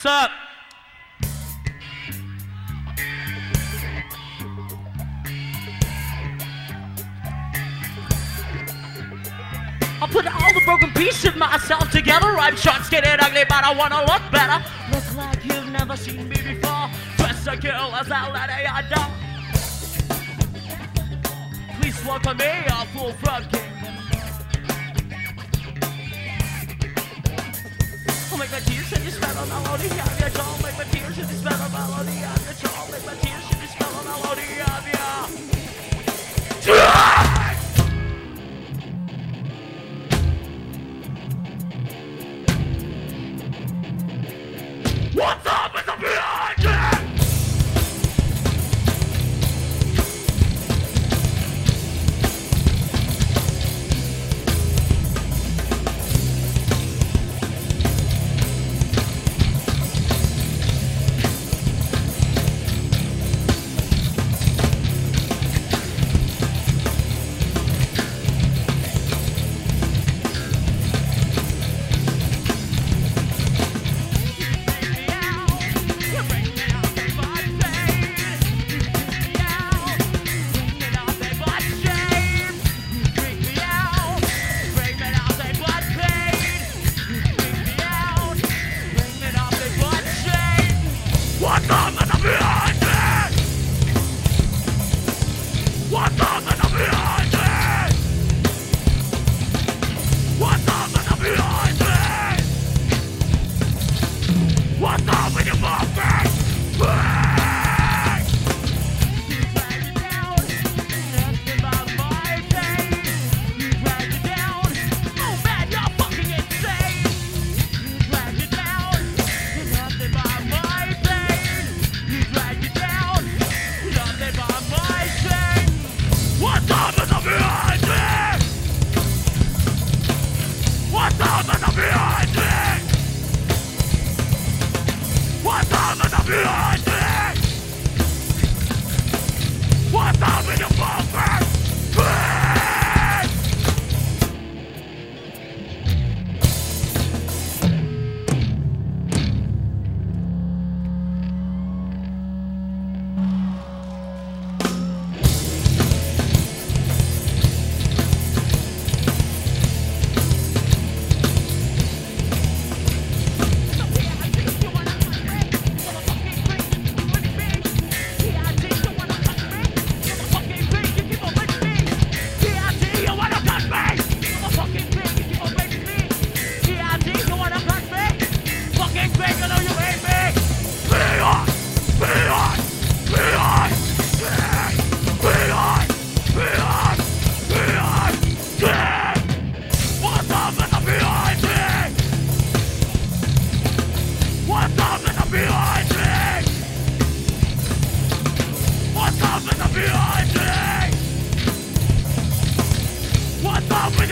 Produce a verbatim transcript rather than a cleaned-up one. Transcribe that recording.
What's up? I put all the broken pieces of myself together. I'm short, skinny, and ugly, but I wanna look better. Look like you've never seen me before. Dress a girl as a lady I don't. Please welcome me, a fool from Kingdom. I'll make my tears and you spell a melody of your jaw. Make my tears and you spell a melody of your jaw. Make my tears and you spell a melody of your jaw. What's up with the behind it? What's up with